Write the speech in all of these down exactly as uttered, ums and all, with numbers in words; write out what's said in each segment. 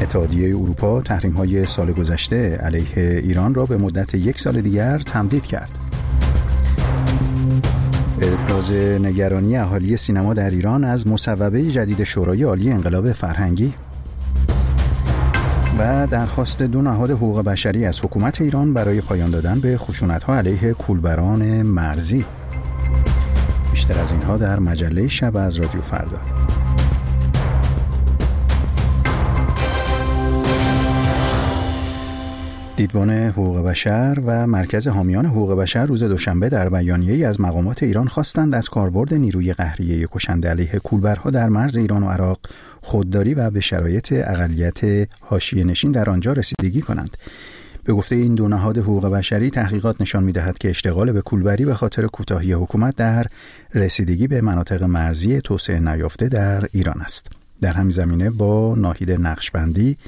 اتحادیه اروپا تحریم‌های سال گذشته علیه ایران را به مدت یک سال دیگر تمدید کرد. ابراز نگرانی اهالی سینما در ایران از مصوبه جدید شورای عالی انقلاب فرهنگی و درخواست دو نهاد حقوق بشری از حکومت ایران برای پایان دادن به خشونت‌ها علیه کولبران مرزی. بیشتر از اینها در مجله شب از رادیو فردا. دیدبان حقوق بشر و مرکز حامیان حقوق بشر روز دوشنبه در بیانیه‌ای از مقامات ایران خواستند از کاربرد نیروی قهریه کشنده علیه کولبرها در مرز ایران و عراق خودداری و به شرایط اقلیت حاشیه‌نشین در آنجا رسیدگی کنند. به گفته این دو نهاد حقوق بشری، تحقیقات نشان می‌دهد که اشتغال به کولبری به خاطر کوتاهی حکومت در رسیدگی به مناطق مرزی توسعه نیافته در ایران است. در همین زمینه با ناهید نقشبندی،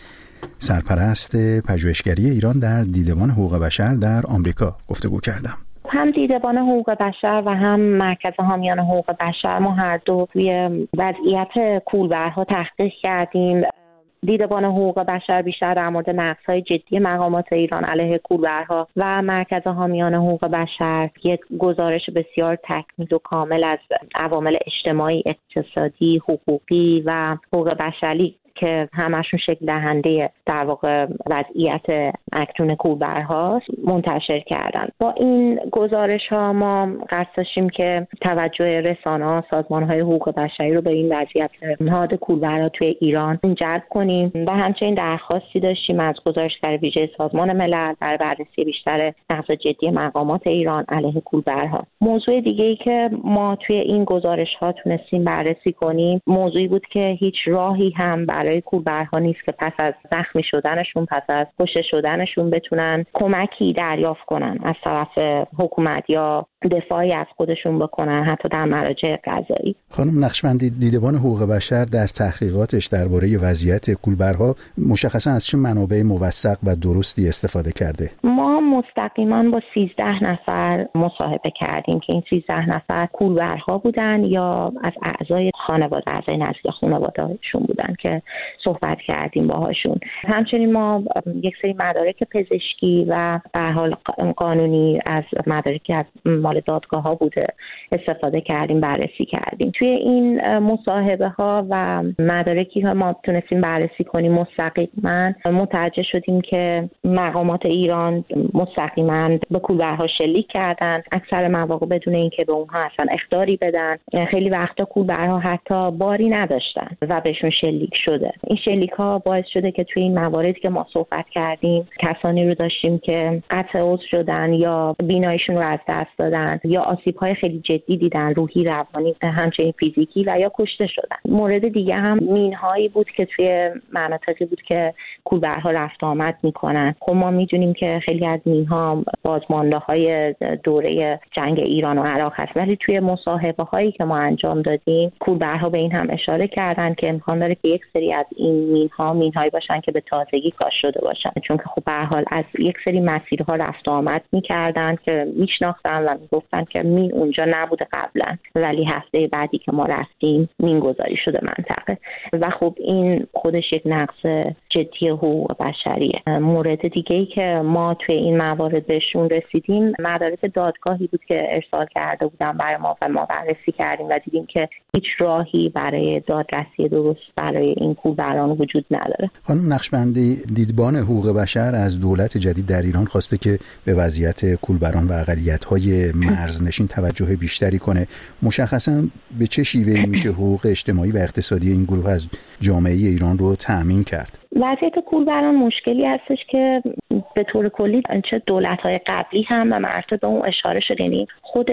سرپرست پژوهشگری ایران در دیدبان حقوق بشر در آمریکا گفتگو کردم. هم دیدبان حقوق بشر و هم مرکز حامیان حقوق بشر ما هر دو روی وضعیت کولبرها تحقیق کردیم. دیدبان حقوق بشر بیشتر در مورد نقض‌های جدی مقامات ایران علیه کولبرها و مرکز حامیان حقوق بشر یک گزارش بسیار تکمیل و کامل از عوامل اجتماعی، اقتصادی، حقوقی و حقوق بشری که همشون شکل دهنده در واقع وضعیت اکنون کولبرهاست منتشر کردن. با این گزارش ها ما قصد داشتیم که توجه رسانه‌ها، سازمان‌های حقوق بشری رو به این وضعیت نهاد کولبرها توی ایران جلب کنیم و همچنین درخواستی داشتیم از گزارشگر ویژه سازمان ملل برای بررسی بیشتر نقض جدی مقامات ایران علیه کولبرها. موضوع دیگه‌ای که ما توی این گزارش ها تونستیم بررسی کنیم موضوعی بود که هیچ راهی هم برای برای کولبرها نیست که پس از زخمی شدنشون، پس از کشته شدنشون بتونن کمکی دریافت کنن از طرف حکومت یا دفاعی از خودشون بکنن، حتی در مراجع قضایی. خانم نقشبندی، دیدبان حقوق بشر در تحقیقاتش درباره وضعیت کولبرها مشخصا از چه منابع موثق و درستی استفاده کرده؟ ما مستقیما با سیزده نفر مصاحبه کردیم که این سیزده نفر کولبرها بودن یا از اعضای خانواده، اعضای نزدیک خانواده‌شون بودن که صحبت کردیم باهاشون. همچنین ما یک سری مدارک پزشکی و به هر حال قانونی از مدارکی از مال دادگاه ها بوده استفاده کردیم، بررسی کردیم. توی این مصاحبه ها و مدارکی که ما تونستیم بررسی کنیم مستقیما متوجه شدیم که مقامات ایران مستقیما به کولبرها شلیک کردن، اکثر مواقع بدون اینکه به اونها اصلا اخطاری بدن. خیلی وقتا کولبرها حتی باری نداشتن و بهشون شلیک شده. این شلیک ها باعث شده که توی این مواردی که ما صحبت کردیم کسانی رو داشتیم که قطع عضو شدن یا بیناییشون رو از دست دادن یا آسیب‌های خیلی جدی دیدن، روحی، روانی، همچنین فیزیکی، و یا کشته شدن. مورد دیگه هم مین‌هایی بود که توی مناطقی بود که کولبرها رفت آمد می‌کنن. خب ما می‌دونیم که خیلی از مین‌ها بازمانده‌های دوره جنگ ایران و عراق هست، ولی توی مصاحبه‌هایی که ما انجام دادیم کولبرها به این هم اشاره کردن که امکان داره که یک سری از این مین‌ها مین‌هایی باشن که به تازگی کاشته شده باشن، چون که خب به هر حال از یک سری مسیرها رفت آمد می‌کردن که میشناختن و میگفتن که مین اونجا نبوده قبلا، ولی هفته بعدی که ما رفتیم مین گذاری شده منطقه و خب این خودش یک نقض جدی حقوق بشریه. مورد دیگه‌ای که ما توی این موارد بهشون رسیدیم مدارک دادگاهی بود که ارسال کرده بودن برای ما و ما بررسی کردیم و دیدیم که هیچ راهی برای دادرسی درست برای این کولبران وجود نداره. خانم نقشبندی، دیدبان حقوق بشر از دولت جدید در ایران خواسته که به وضعیت کولبران و اقلیت‌های مرزنشین توجه بیشتری کنه. مشخصاً به چه شیوهی میشه حقوق اجتماعی و اقتصادی این گروه از جامعه ایران رو تأمین کرد؟ وضعیت کولبران مشکلی هستش که به طور کلی چه دولت‌های قبلی هم و مرتبه به اون اشاره شده، یعنی خود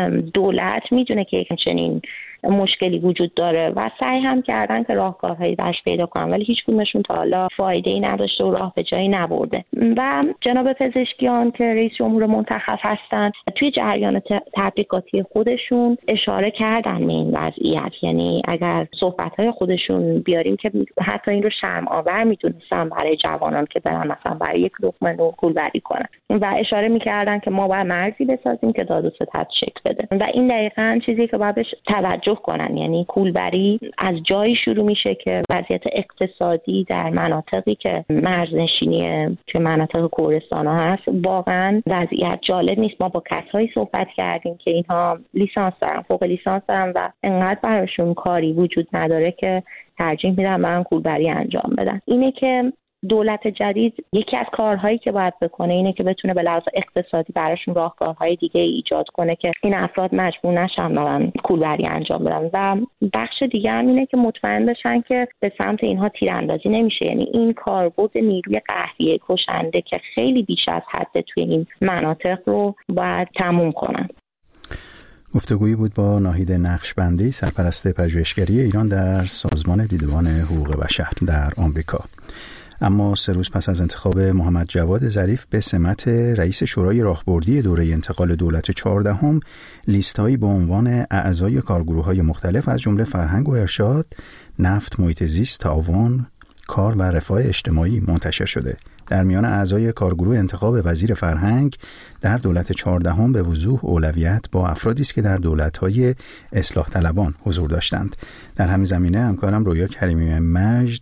دولت میدونه که یک چنین مشکلی وجود داره و سعی هم کردن که راهکارهایی براش پیدا کنن، ولی هیچ کدومشون تا حالا فایده‌ای نداشته و راه به جایی نبرده. و جناب پزشکیان که رئیس جمهور منتخب هستن توی جریان تبریکاتی خودشون اشاره کردن به این وضعیت، یعنی اگر صحبت‌های خودشون بیاریم که حتی این رو شرم آور می‌دونستن برای جوانان که برن مثلا برای یک لقمه نون کولبری کنن و اشاره می‌کردن که ما باید مرزی بسازیم که داد و ستد شکل بده و این دقیقاً چیزی که باید بهش توجه توجه کنن. یعنی کولبری از جایی شروع میشه که وضعیت اقتصادی در مناطقی که مرزنشینی که مناطق کوهستان ها هست واقعا وضعیت جالب نیست. ما با کسایی صحبت کردیم که اینها لیسانس دارن، فوق لیسانس دارن و انقدر براشون کاری وجود نداره که ترجیح میدن برن کولبری انجام بدن. اینه که دولت جدید یکی از کارهایی که باید بکنه اینه که بتونه به لحاظ اقتصادی براشون راهکارهای دیگه ایجاد کنه که این افراد مجبور نشن برن کولبری انجام بدن. و بخش دیگه هم اینه که مطمئن بشن که به سمت اینها تیراندازی نمیشه. یعنی این کاربرد نیروی قهریه کشنده که خیلی بیش از حد توی این مناطق رو باید تموم کنن. گفتگویی بود با ناهید نقشبندی، سرپرست پژوهشگری ایران در سازمان دیدبان حقوق بشر در آمریکا. اما سه روز پس از انتخاب محمد جواد ظریف به سمت رئیس شورای راهبردی دوره انتقال دولت چهاردهم، لیست‌هایی با عنوان اعضای کارگروه‌های مختلف از جمله فرهنگ و ارشاد، نفت، محیط زیست، تعاون، کار و رفاه اجتماعی منتشر شده. در میان اعضای کارگروه انتخاب وزیر فرهنگ در دولت چهاردهم به وضوح اولویت با افرادی است که در دولت‌های اصلاح طلبان حضور داشتند. در همین زمینه همکارم رویا کریمی مجد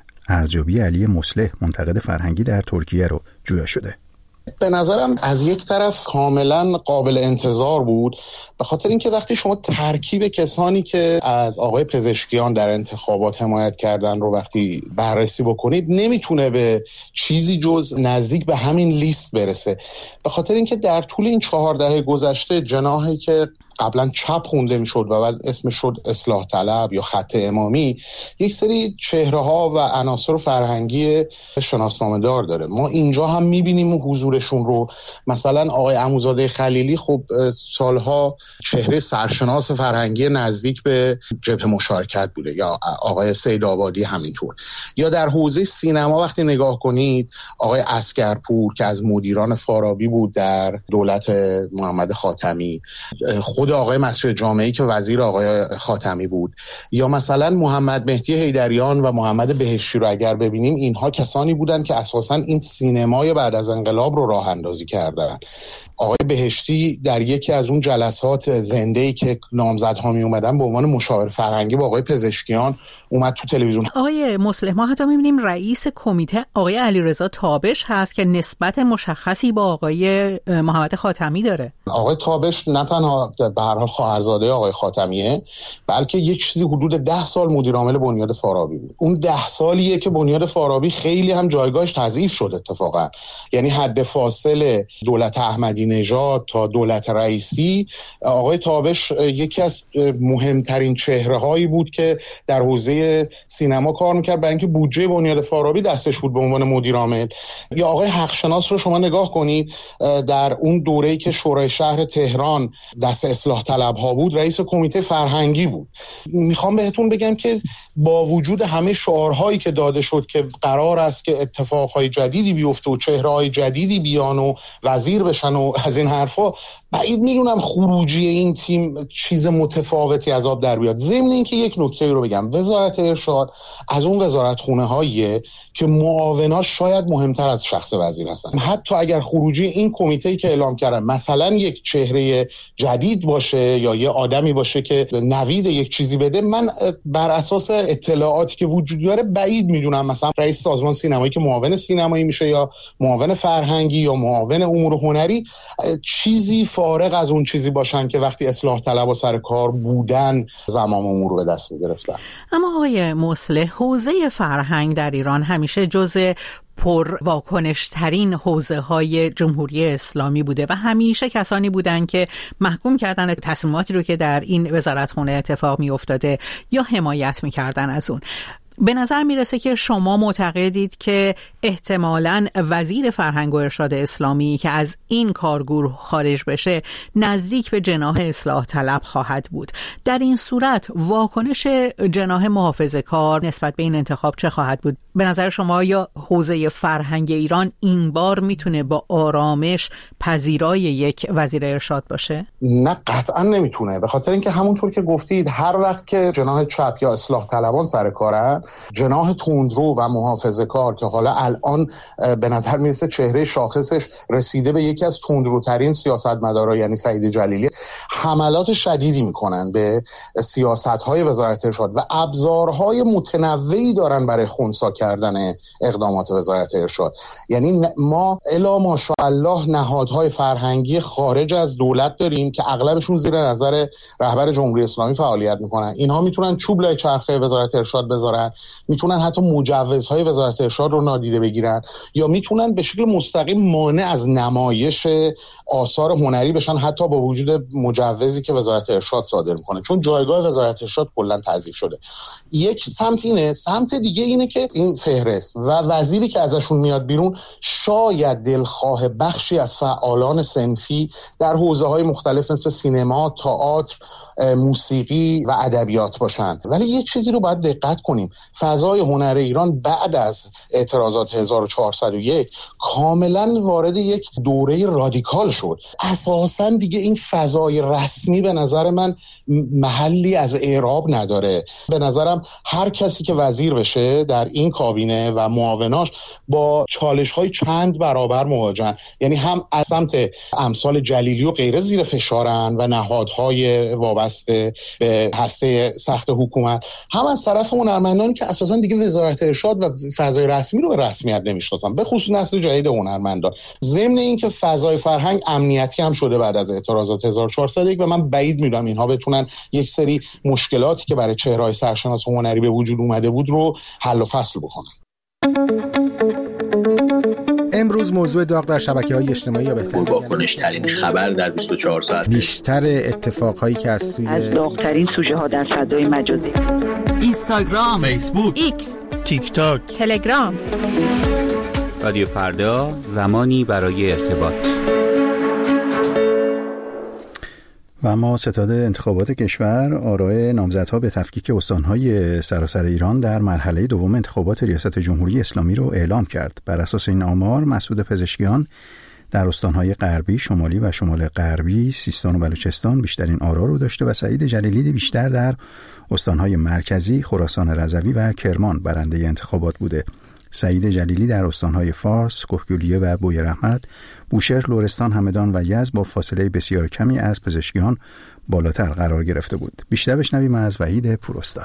ارجبی علی مصلح، منتقد فرهنگی در ترکیه رو جویا شده. به نظرم از یک طرف کاملا قابل انتظار بود، به خاطر اینکه وقتی شما ترکیب کسانی که از آقای پزشکیان در انتخابات حمایت کردن رو وقتی بررسی بکنید نمیتونه به چیزی جز نزدیک به همین لیست برسه. به خاطر اینکه در طول این چهار دهه گذشته جناحی که قبلا چپ خونده میشد و بعد اسمش شد اصلاح طلب یا خط امامی، یک سری چهره ها و عناصر فرهنگی شناسنامه دار داره. ما اینجا هم میبینیم حضورشون رو. مثلا آقای عموزاده خلیلی خب سالها چهره سرشناس فرهنگی نزدیک به جبهه مشارکت بوده، یا آقای سیدآبادی همینطور. یا در حوزه سینما وقتی نگاه کنید آقای عسگرپور که از مدیران فارابی بود در دولت محمد خاتمی، خود آقای مسجد جامعی که وزیر آقای خاتمی بود، یا مثلا محمد مهدی حیدریان و محمد بهشتی رو اگر ببینیم، اینها کسانی بودن که اساساً این سینمای بعد از انقلاب رو راه اندازی کردن. آقای بهشتی در یکی از اون جلسات زنده‌ای که نامزدها می اومدن به عنوان مشاور فرهنگی با آقای پزشکیان اومد تو تلویزیون. آقای مصلح، ما حتی می‌بینیم رئیس کمیته آقای علیرضا تابش هست که نسبت مشخصی با آقای محمد خاتمی داره. آقای تابش نه تنها به هر حال خواهرزاده آقای خاتمیه، بلکه یک چیزی حدود ده سال مدیر عامل بنیاد فارابی بود. اون ده سالیه که بنیاد فارابی خیلی هم جایگاهش تضعیف شد اتفاقا. یعنی حد فاصله دولت احمدی نژاد تا دولت رئیسی، آقای تابش یکی از مهمترین چهره‌هایی بود که در حوزه سینما کار می‌کرد، برای اینکه بودجه بنیاد فارابی دستش بود به عنوان مدیر عامل. یا آقای حقشناس رو شما نگاه کنید، در اون دوره‌ای که شورای شهر تهران دست اصلاح طلب ها بود رئیس کمیته فرهنگی بود. میخوام بهتون بگم که با وجود همه شعارهایی که داده شد که قرار است که اتفاقهای جدیدی بیفته و چهره‌های جدیدی بیان و وزیر بشن و از این حرفا، بعید میدونم خروجی این تیم چیز متفاوتی از آب در بیاد. ضمن اینکه یک نکته رو بگم، وزارت ارشاد از اون وزارتخونه هاییه که معاوناش شاید مهمتر از شخص وزیر هستن. حتی اگر خروجی این کمیته‌ای که اعلام کردن مثلا یک چهره جدید باشه یا یه آدمی باشه که نوید یک چیزی بده، من بر اساس اطلاعاتی که وجود داره بعید میدونم مثلا رئیس سازمان سینمایی که معاون سینمایی میشه یا معاون فرهنگی یا معاون امور هنری چیزی فارغ از اون چیزی باشن که وقتی اصلاح طلب و سر کار بودن زمام امور رو به دست میگرفتن. اما آقای مصلح، حوزه فرهنگ در ایران همیشه جزء پر واکنش ترین حوزه های جمهوری اسلامی بوده و همیشه کسانی بودن که محکوم کردن تصمیماتی رو که در این وزارتخونه اتفاق می افتاده یا حمایت می کردن از اون. به نظر میرسه که شما معتقدید که احتمالاً وزیر فرهنگ و ارشاد اسلامی که از این کارگروه خارج بشه نزدیک به جناح اصلاح طلب خواهد بود. در این صورت واکنش جناح محافظه‌کار نسبت به این انتخاب چه خواهد بود؟ به نظر شما یا حوزه فرهنگ ایران این بار میتونه با آرامش پذیرای یک وزیر ارشاد باشه؟ نه قطعا نمیتونه، به خاطر اینکه همونطور که گفتید هر وقت که جناح چپ یا اصلاح طلبان سر کارن، جناح تندرو و محافظه‌کار که حالا الان به نظر میرسه چهره شاخصش رسیده به یکی از تندروترین سیاستمدارا یعنی سعید جلیلی، حملات شدیدی میکنن به سیاست‌های وزارت ارشاد و ابزارهای متنوعی دارن برای خنثی کردن اقدامات وزارت ارشاد. یعنی ما الا ماشاءالله نهادهای فرهنگی خارج از دولت داریم که اغلبشون زیر نظر رهبر جمهوری اسلامی فعالیت میکنن. اینها میتونن چوب لای چرخه وزارت ارشاد بذارن، میتونن حتی مجوزهای وزارت ارشاد رو نادیده بگیرن، یا میتونن به شکل مستقیم مانع از نمایش آثار هنری بشن حتی با وجود مجوزی که وزارت ارشاد صادر میکنه، چون جایگاه وزارت ارشاد کلا تضعیف شده. یک سمت اینه، سمت دیگه اینه که این فهرست و وزیری که ازشون میاد بیرون شاید دلخواه بخشی از فعالان صنفی در حوزه‌های مختلف مثل سینما، تئاتر، موسیقی و ادبیات باشن. ولی یه چیزی رو باید دقت کنیم، فضای هنر ایران بعد از اعتراضات هزار و چهارصد و یک کاملا وارد یک دوره رادیکال شد. اساساً دیگه این فضای رسمی به نظر من محلی از اعراب نداره. به نظرم هر کسی که وزیر بشه در این کابینه و معاوناش با چالش‌های چند برابر مواجهن، یعنی هم از سمت امثال جلیلی و غیره زیر فشارن و نهادهای وابسته به هسته سخت حکومت، هم از طرف هنرمندانی که اساساً دیگه وزارت ارشاد و فضای رسمی رو به رسمیت نمی‌شناسن، به خصوص نسل جدید هنرمندان. ضمن این که فضای فرهنگ امنیتی هم شده بعد از اعتراضات هزار و چهارصد و یک و من بعید می‌دونم اینها بتونن یک سری مشکلاتی که برای چهره‌های سرشناس هنری به وجود اومده بود رو حل و فصل بکنن. امروز موضوع داغ در شبکه‌های اجتماعی یا بهتر واکنش ترین خبر در بیست و چهار ساعت، بیشتر اتفاقهایی که از سوی از داغ‌ترین سوژه ها در فضای مجازی، اینستاگرام، فیسبوک، ایکس، تیک تاک، تلگرام. رادیو فردا، زمانی برای ارتباط. و اما ستاد انتخابات کشور آرای نامزدها به تفکیک استانهای سراسر ایران در مرحله دوم انتخابات ریاست جمهوری اسلامی رو اعلام کرد. بر اساس این آمار مسعود پزشکیان در استانهای غربی، شمالی و شمال غربی، سیستان و بلوچستان بیشترین آرا رو داشته و سعید جلیلی بیشتر در استانهای مرکزی، خراسان رضوی و کرمان برنده انتخابات بوده. سعید جلیلی در استانهای فارس، کهگیلویه و بویرحمت، بوشهر، لرستان، همدان و یزد با فاصله بسیار کمی از پزشکیان بالاتر قرار گرفته بود. بیشتر بشنویم از وحید پوراستاد.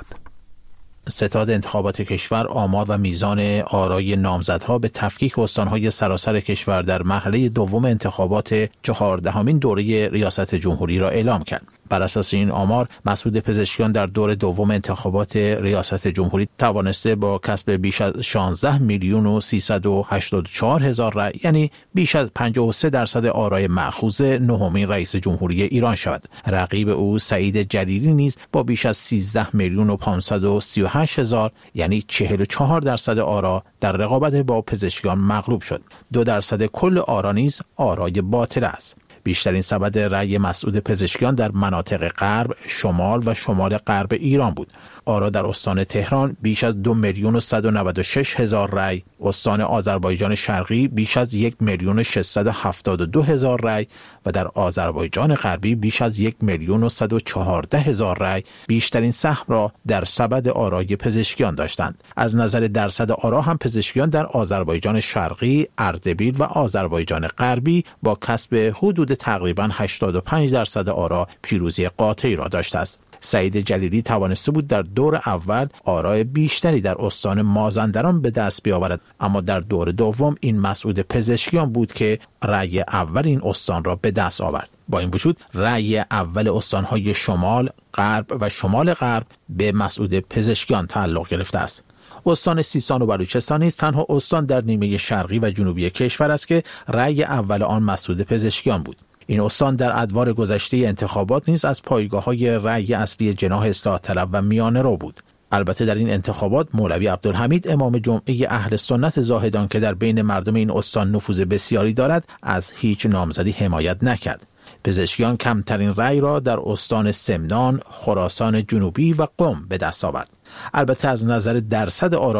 ستاد انتخابات کشور آمار و میزان آرای نامزدها به تفکیک استانهای سراسر کشور در مرحله دوم انتخابات چهاردهمین دوره ریاست جمهوری را اعلام کرد. بر اساس این آمار مسعود پزشکیان در دور دوم انتخابات ریاست جمهوری توانسته با کسب بیش از شانزده میلیون و سیصد و هشتاد و چهار هزار رای، یعنی بیش از پنجاه و سه درصد آرای مأخوذ نهمین رئیس جمهوری ایران شود. رقیب او سعید جلیلی نیز با بیش از سیزده میلیون و پانصد و سی و هشت هزار، یعنی چهل و چهار درصد آرا در رقابت با پزشکیان مغلوب شد. دو درصد کل آرا نیز آرای باطل است. بیشترین سبد رأی مسعود پزشکیان در مناطق غرب، شمال و شمال غرب ایران بود. آرا در استان تهران بیش از دو میلیون و صد و نود و شش هزار رأی، استان آذربایجان شرقی بیش از یک میلیون و ششصد و هفتاد و دو هزار رأی و در آذربایجان غربی بیش از یک میلیون و صد و چهارده هزار رأی بیشترین سهم را در سبد آرای پزشکیان داشتند. از نظر درصد آرا هم پزشکیان در آذربایجان شرقی، اردبیل و آذربایجان غربی با کسب حدود تقریباً هشتاد و پنج درصد آرا پیروزی قاطعی را داشته است. سعید جلیلی توانسته بود در دور اول آرای بیشتری در استان مازندران به دست بیاورد، اما در دور دوم این مسعود پزشکیان بود که رأی اول این استان را به دست آورد. با این وجود رأی اول استانهای شمال، غرب و شمال غرب به مسعود پزشکیان تعلق گرفته است. استان سیستان و بلوچستان نیز تنها استان در نیمه شرقی و جنوبی کشور است که رأی اول آن مسعود پزشکیان بود. این استان در ادوار گذشته انتخابات نیز از پایگاه‌های رأی اصلی جناح اصلاح طلب و میانه رو بود. البته در این انتخابات مولوی عبدالحمید امام جمعه اهل سنت زاهدان که در بین مردم این استان نفوذ بسیاری دارد از هیچ نامزدی حمایت نکرد. پزشکیان کمترین رأی را در استان سمنان، خراسان جنوبی و قم به دست آورد. البته از نظر درصد آرا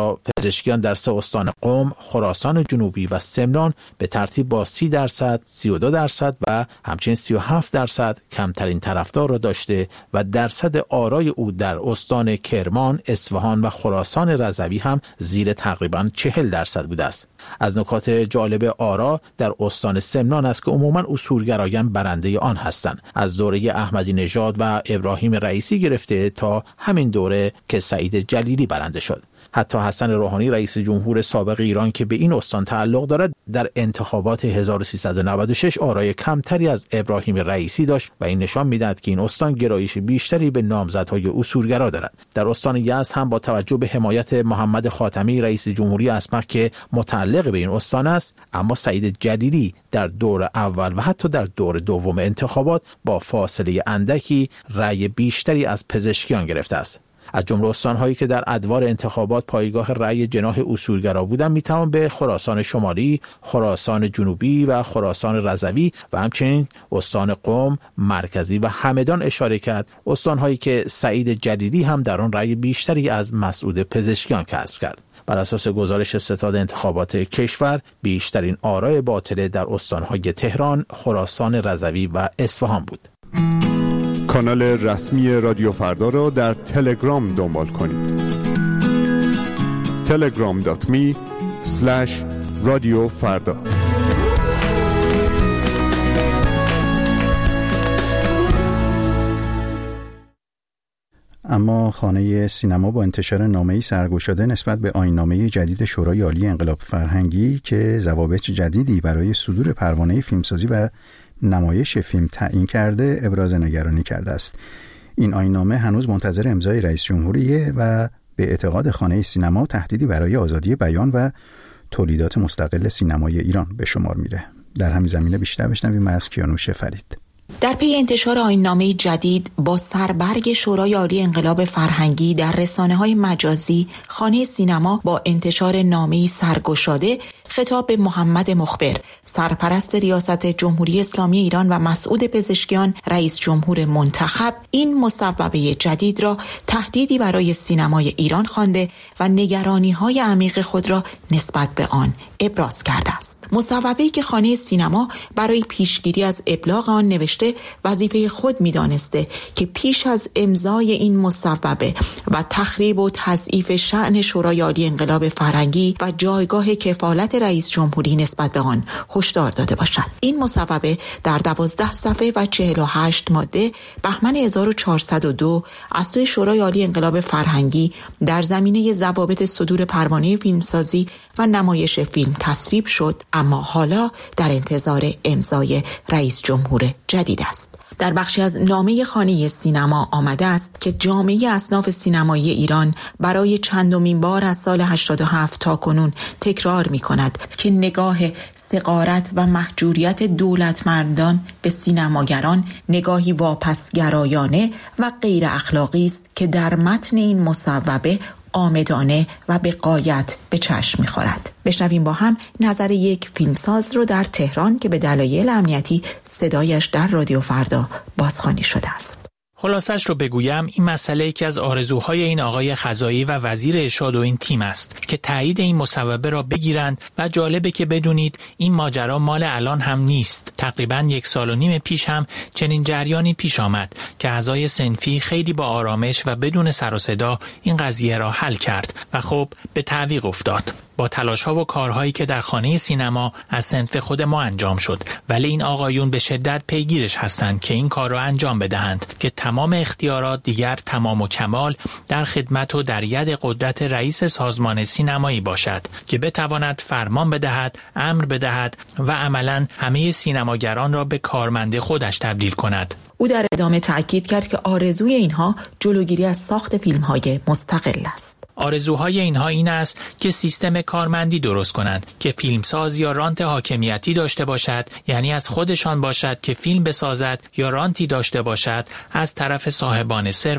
پزشکیان در سه استان قم، خراسان جنوبی و سمنان به ترتیب با سی درصد، سی و دو درصد و همچنین سی و هفت درصد کمترین طرفدار را داشته و درصد آرای او در استان کرمان، اصفهان و خراسان رضوی هم زیر تقریباً چهل درصد بوده است. از نکات جالب آرا در استان سمنان است که عموماً اصولگرایان برنده آن هستند، از دوره احمدی نژاد و ابراهیم رئیسی گرفته تا همین دوره که سعید جلیلی برنده شد. حتی حسن روحانی رئیس جمهور سابق ایران که به این استان تعلق دارد در انتخابات هزار و سیصد و نود و شش آرای کمتری از ابراهیم رئیسی داشت و این نشان می‌دهد که این استان گرایش بیشتری به نامزدهای اصولگرا دارد. در استان یزد هم با توجه به حمایت محمد خاتمی رئیس جمهوری اسمق که متعلق به این استان است، اما سعید جلیلی در دور اول و حتی در دور دوم انتخابات با فاصله اندکی رأی بیشتری از پزشکیان گرفته است. از جمله استان‌هایی که در ادوار انتخابات پایگاه رأی جناح اصولگرا بودند میتوان به خراسان شمالی، خراسان جنوبی و خراسان رضوی و همچنین استان قم، مرکزی و همدان اشاره کرد، استان‌هایی که سعید جلیلی هم در آن رأی بیشتری از مسعود پزشکیان کسب کرد. بر اساس گزارش ستاد انتخابات کشور بیشترین آرای باطله در استان‌های تهران، خراسان رضوی و اصفهان بود. کانال رسمی رادیو فردا را در تلگرام دنبال کنید. تلگرام دات می اسلش رادیو فردا. اما خانه سینما با انتشار نامه‌ای سرگشاده نسبت به آیین‌نامه جدید شورای عالی انقلاب فرهنگی که ضوابط جدیدی برای صدور پروانه فیلمسازی و نمایش فیلم تعیین کرده ابراز نگرانی کرده است. این آیین‌نامه هنوز منتظر امضای رئیس جمهوریه و به اعتقاد خانه سینما تهدیدی برای آزادی بیان و تولیدات مستقل سینمای ایران به شمار میره. در همین زمینه بیشتر بشنویم از کیانوش فرید. در پی انتشار آیین‌نامه جدید با سربرگ شورای عالی انقلاب فرهنگی در رسانه‌های مجازی، خانه سینما با انتشار نامه‌ای سرگشاده خطاب به محمد مخبر، سرپرست ریاست جمهوری اسلامی ایران و مسعود پزشکیان، رئیس جمهور منتخب، این مصوبه جدید را تهدیدی برای سینمای ایران خوانده و نگرانی‌های عمیق خود را نسبت به آن ابراز کرده است. مصوبه‌ای که خانه سینما برای پیشگیری از ابلاغ آن نوشته وظیفه خود می‌دانسته که پیش از امضای این مصوبه و تخریب و تضعیف شأن شورای عالی انقلاب فرهنگی و جایگاه کفالت رئیس جمهوری نسبت به آن هشدار داده باشد. این مصوبه در دوازده صفحه و چهل و هشت ماده بهمن هزار و چهارصد و دو از سوی شورای عالی انقلاب فرهنگی در زمینه ضوابط صدور پروانه فیلمسازی و نمایش فیلم تصویب شد، اما حالا در انتظار امضای رئیس جمهور جدید است. در بخشی از نامه خانه سینما آمده است که جامعه اصناف سینمایی ایران برای چندمین بار از سال هشتاد و هفت تا کنون تکرار می کند که نگاه صغارت و محجوریت دولتمردان به سینماگران نگاهی واپسگرایانه و غیر اخلاقی است که در متن این مصوبه آمدانه و به غایت به چشم می‌خورد. بشنویم با هم نظر یک فیلمساز رو در تهران که به دلایل امنیتی صدایش در رادیو فردا بازخوانی شده است. خلاصش رو بگویم، این مسئله یکی از آرزوهای این آقای خزایی و وزیر ارشاد و این تیم است که تایید این مصوبه را بگیرند و جالبه که بدونید این ماجرا مال الان هم نیست. تقریباً یک سال و نیم پیش هم چنین جریانی پیش آمد که اعضای صنفی خیلی با آرامش و بدون سر و صدا این قضیه را حل کرد و خب به تعویق افتاد. با تلاش‌ها و کارهایی که در خانه سینما از صنف خود ما انجام شد، ولی این آقایون به شدت پیگیرش هستند که این کار را انجام بدهند که تمام اختیارات دیگر تمام و کمال در خدمت و در ید قدرت رئیس سازمان سینمایی باشد که بتواند فرمان بدهد، امر بدهد و عملاً همه سینماگران را به کارمند خودش تبدیل کند. او در ادامه تأکید کرد که آرزوی اینها جلوگیری از ساخت فیلم‌های مستقل است. آرزوهای اینها این است که سیستم کارمندی درست کنند که فیلمساز یا رانت حاکمیتی داشته باشد، یعنی از خودشان باشد که فیلم بسازد، یا رانتی داشته باشد از طرف صاحبان ثروت،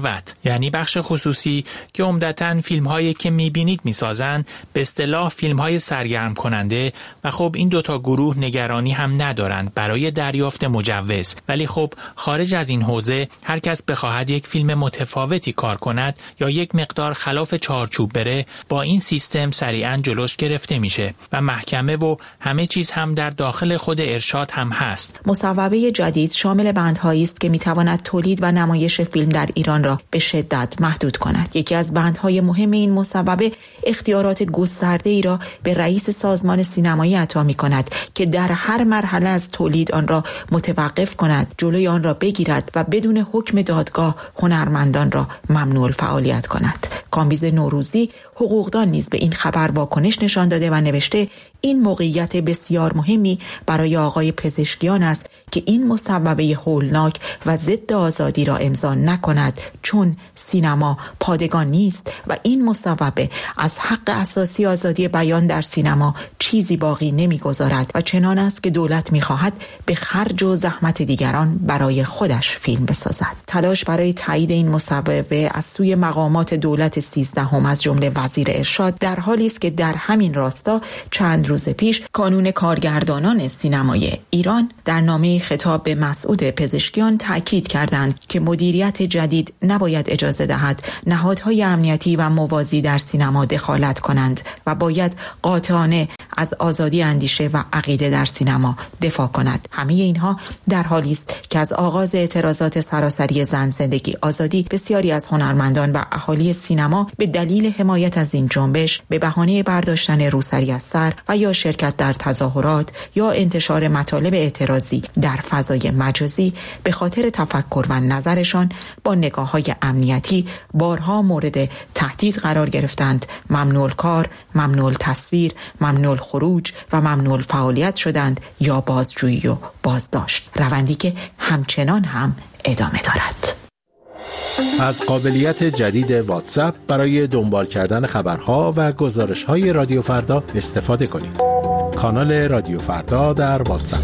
یعنی بخش خصوصی که عمدتاً فیلم‌هایی که می‌بینید می‌سازن، به اصطلاح فیلم‌های سرگرم کننده و خب این دوتا گروه نگرانی هم ندارند برای دریافت مجوز، ولی خب خارج از این حوزه هر کس بخواهد یک فیلم متفاوتی کار کند یا یک مقدار خلاف چارچوب بره، با این سیستم سریعاً جلوش گرفته میشه و محکمه و همه چیز هم در داخل خود ارشاد هم هست. مصوبه جدید شامل بندهایی است که میتواند تولید و نمایش فیلم در ایران را به شدت محدود کند. یکی از بندهای مهم این مصوبه اختیارات گسترده ای را به رئیس سازمان سینمایی عطا میکند که در هر مرحله از تولید آن را متوقف کند، جلوی آن را بگیرد و بدون حکم دادگاه هنرمندان را ممنوع الفعالیت کند. کامبیز نوروزی حقوقدان نیز به این خبر واکنش نشان داده و نوشته این موقعیت بسیار مهمی برای آقای پزشکیان است که این مصوبه هولناک و ضد آزادی را امضا نکند، چون سینما پادگان نیست و این مصوبه از حق اساسی آزادی بیان در سینما چیزی باقی نمیگذارد و چنان است که دولت میخواهد به خرج و زحمت دیگران برای خودش فیلم بسازد. تلاش برای تایید این مصوبه از سوی مقامات دولت سیزدهم از جمله وزیر ارشاد در حالی است که در همین راستا چند روز پیش کانون کارگردانان سینمای ایران در نامه خطاب به مسعود پزشکیان تاکید کردند که مدیریت جدید نباید اجازه دهد نهادهای امنیتی و موازی در سینما دخالت کنند و باید قاطعانه از آزادی اندیشه و عقیده در سینما دفاع کند. همه اینها در حالی است که از آغاز اعتراضات سراسری زن، زندگی، آزادی بسیاری از هنرمندان و اهالی سینما به دلیل حمایت از این جنبش به بهانه برداشتن روسری از سر و یا شرکت در تظاهرات یا انتشار مطالب اعتراضی در فضای مجازی به خاطر تفکر و نظرشان با نگاه‌های امنیتی بارها مورد تهدید قرار گرفتند، ممنوع کار، ممنوع تصویر، ممنوع خروج و ممنوع فعالیت شدند یا بازجویی و بازداشت، روندی که همچنان هم ادامه دارد. از قابلیت جدید واتساپ برای دنبال کردن خبرها و گزارش‌های رادیو فردا استفاده کنید. کانال رادیو فردا در واتساپ.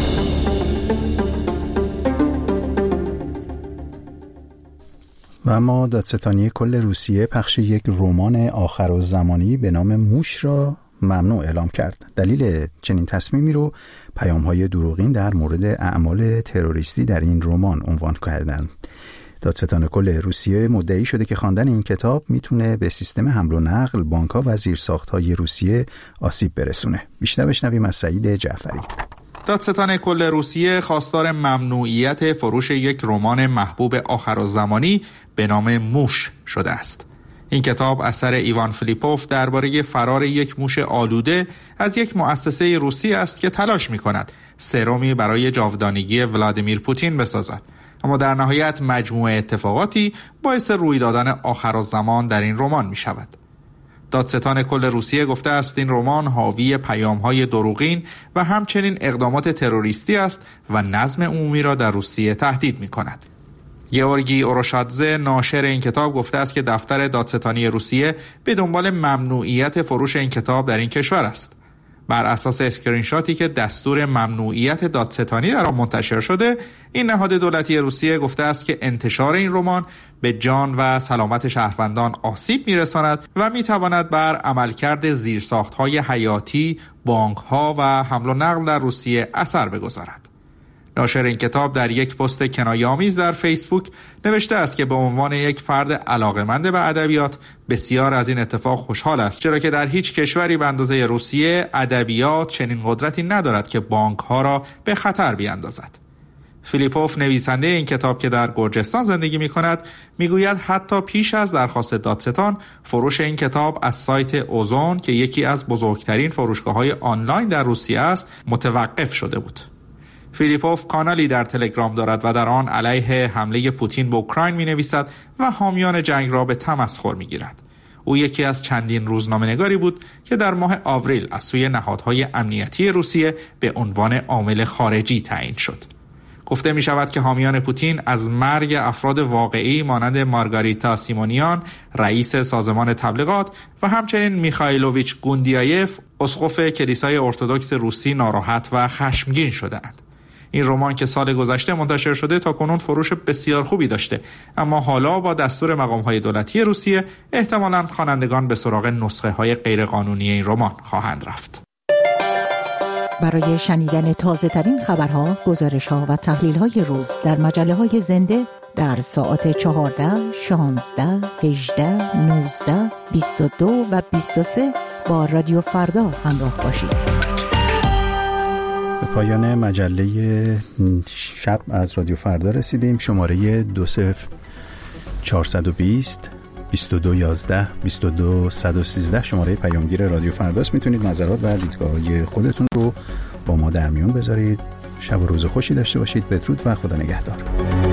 و اما دادستانی کل روسیه پخش یک رمان آخرالزمانی به نام موش را ممنوع اعلام کرد. دلیل چنین تصمیمی رو پیام‌های دروغین در مورد اعمال تروریستی در این رمان عنوان کردند. دادستان کل روسیه مدعی شده که خواندن این کتاب میتونه به سیستم حمل و نقل، بانک‌ها و زیرساخت‌های روسیه آسیب برسونه. بیشتر بشنویم از سعید جعفری. دادستان کل روسیه خواستار ممنوعیت فروش یک رمان محبوب آخرالزمانی به نام موش شده است. این کتاب اثر ایوان فیلیپوف درباره فرار یک موش آلوده از یک مؤسسه روسی است که تلاش می‌کند سرومی برای جاودانگی ولادیمیر پوتین بسازد، اما در نهایت مجموعه اتفاقاتی باعث روی دادن آخرالزمان در این رمان می‌شود. دادستان کل روسیه گفته است این رمان حاوی پیام‌های دروغین و همچنین اقدامات تروریستی است و نظم عمومی را در روسیه تهدید می‌کند. گئورگی اوروشادزه ناشر این کتاب گفته است که دفتر دادستانی روسیه به دنبال ممنوعیت فروش این کتاب در این کشور است. بر اساس اسکرین شاتی که دستور ممنوعیت دادستانی در آن منتشر شده، این نهاد دولتی روسیه گفته است که انتشار این رمان به جان و سلامت شهروندان آسیب می‌رساند و می‌تواند بر عملکرد زیرساخت‌های حیاتی، بانک‌ها و حمل و نقل در روسیه اثر بگذارد. ناشر این کتاب در یک پست کنایه‌آمیز در فیسبوک نوشته است که به عنوان یک فرد علاقه‌مند به ادبیات بسیار از این اتفاق خوشحال است، چرا که در هیچ کشوری به اندازه روسیه ادبیات چنین قدرتی ندارد که بانک‌ها را به خطر بیاندازد. فیلیپوف نویسنده این کتاب که در گرجستان زندگی می‌کند می‌گوید حتی پیش از درخواست دادستان فروش این کتاب از سایت اوزون که یکی از بزرگترین فروشگاه‌های آنلاین در روسیه است متوقف شده بود. فیلیپوف کانالی در تلگرام دارد و در آن علیه حمله پوتین به اوکراین می‌نویسد و حامیان جنگ را به تمسخر می‌گیرد. او یکی از چندین روزنامه‌نگاری بود که در ماه آوریل از سوی نهادهای امنیتی روسیه به عنوان عامل خارجی تعیین شد. گفته می شود که حامیان پوتین از مرگ افراد واقعی مانند مارگاریتا سیمونیان، رئیس سازمان تبلیغات، و همچنین میخائیلوویچ گوندیایف، اسقف کلیسای ارتدوکس روسی، ناراحت و خشمگین شدند. این رمان که سال گذشته منتشر شده تا کنون فروش بسیار خوبی داشته، اما حالا با دستور مقام‌های دولتی روسیه احتمالاً خوانندگان به سراغ نسخه‌های غیرقانونی این رمان خواهند رفت. برای شنیدن تازه‌ترین خبرها، گزارش‌ها و تحلیل‌های روز در مجله‌های زنده در ساعت چهارده، شانزده، هجده، نوزده، بیست و دو و بیست و سه با رادیو فردا همراه باشید. به پایان مجله شب از رادیو فردا رسیدیم. شماره دو صفر چهارصد و بیست بیست و دو یازده بیست و دو صد و سیزده شماره پیامگیر رادیو فرداست. میتونید نظرات و دیدگاه‌های خودتون رو با ما در میون بذارید. شب و روز خوشی داشته باشید. بدرود و خدا نگهدار.